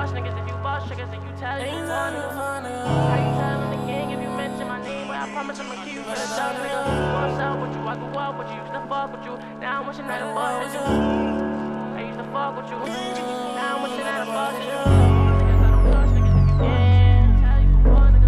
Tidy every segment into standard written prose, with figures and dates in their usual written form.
trust niggas if you bust triggers and you tell you fun nigga. How you telling the gang if you mention my name? But I promise I'ma keep you for the dog nigga. What's up with you? I grew up with you, used to fuck with you. Now I'm wishing that I busted you. I used to fuck with you. Now I'm wishing that I busted you. Niggas I don't trust niggas if you tell you fun nigga.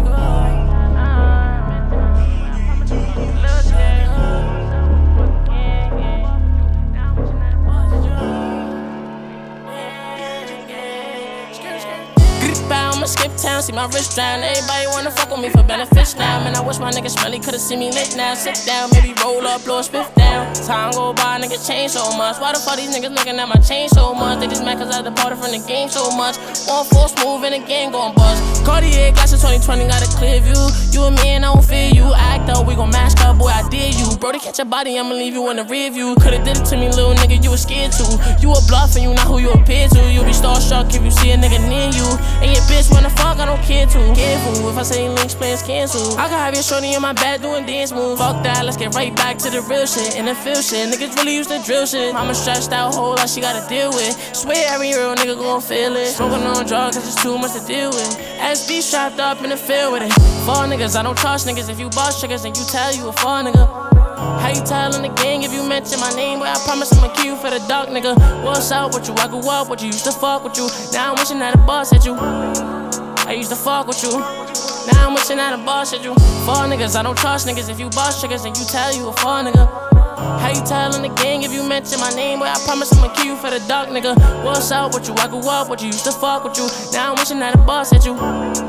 I'ma skip town, see my wrist drown. Everybody wanna fuck with me for benefits now. Man, I wish my niggas smelly could've seen me lit now. Sit down, maybe roll up, blow a spiff down. Time go by, niggas change so much. Why the fuck these niggas looking at my chain so much? They just mad cause I departed from the game so much. 1-4 smooth and the game gon' buzz. Cartier glasses 2020 got a clear view. You and me and I don't fear you. Act up, we gon' mask up, boy, I dare you. Bro, to catch your body, I'ma leave you in the rear view. Could've did it to me, little nigga, you was scared to. You a bluff and you not who you appear to. You be starstruck if you see a nigga near you. And your bitch wanna fuck, I don't care to. Careful, if I say links, plans cancel. I can have your shorty in my bed doing dance moves. Fuck that, let's get right back to the real shit. And the feel shit, niggas really used to drill shit. Mama stressed out, whole lot she gotta deal with. Swear every real nigga gon' feel it. Smoking on drugs, cause it's too much to deal with. SB strapped up in the field with it. Fall niggas, I don't trust niggas. If you bust triggers and you tell you a fall nigga. How you telling the gang if you mention my name? But I promise I'ma kill you for the dark nigga. What's up with you? I grew up with you, used to fuck with you. Now I'm wishing that a boss at you. I used to fuck with you. Now I'm wishing that a boss at you. Fall niggas, I don't trust niggas. If you bust triggers and you tell you a fall nigga. How you telling the gang if you mention my name? But I promise I'ma kill you for the dark nigga. What's up with you? I grew up with you, used to fuck with you. Now I'm wishing that a boss at you.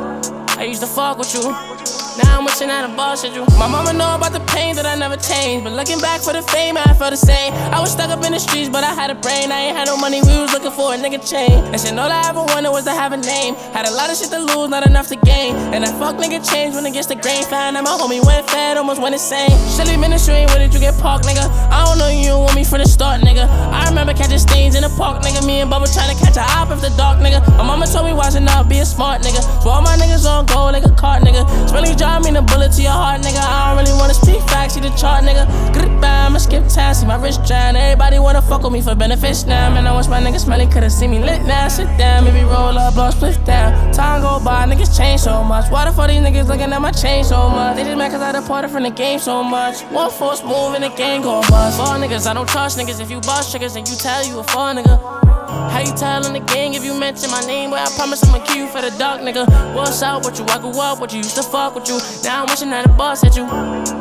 I used to fuck with you. Now I'm wishing that I bossed you. My mama know about the pain that I never changed. But looking back for the fame, I felt the same. I was stuck up in the streets, but I had a brain. I ain't had no money, we was looking for a nigga chain. And shit, all I ever wanted was to have a name. Had a lot of shit to lose, not enough to gain. And that fuck nigga changed when it gets the grain. Found out my homie went fat, almost went insane. Shelly ministry, where did you get parked, nigga? I don't know, you don't want me from the start, nigga. I remember catching stains in the park, nigga. Me and Bubba trying to catch a op after dark, nigga. My mama told me watching out, be a smart nigga. So all my niggas on go like a cart, nigga. Smelly job mean a bullet to your heart, nigga. I don't really wanna speak facts, see the chart, nigga. Goodbye, I'ma skip town, see my wrist drown. Everybody wanna fuck with me for benefits now. Man, I wish my niggas smelly could've seen me lit now. Sit down, maybe roll up, blow split down. Time go by, niggas change so much. Why the fuck these niggas looking at my chain so much? They just mad cause I departed from the game so much. 1-4 smooth and the gang gon' bust. Fall niggas, I don't trust niggas. If you bust triggers and you tell you a fall nigga. How you telling the gang if you mention my name? But I promise I'ma kill you for the dark nigga. What's up with you? I grew up with you, used to fuck with you. Now I'm wishing that a boss at you.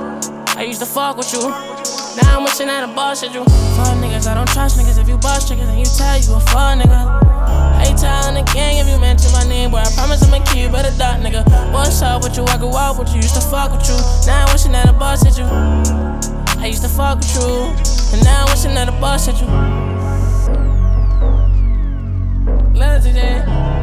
I used to fuck with you. Now I'm wishing that a boss at you. Fuck niggas, I don't trust niggas. If you bust triggers and you tell you a fuck nigga. How you telling the gang if you mention my name? But I promise I'ma kill you for the dark nigga. What's up with you? I grew up with you, used to fuck with you. Now I'm wishing that a boss at you. I used to fuck with you. And now I'm wishing that a boss at you. Love today.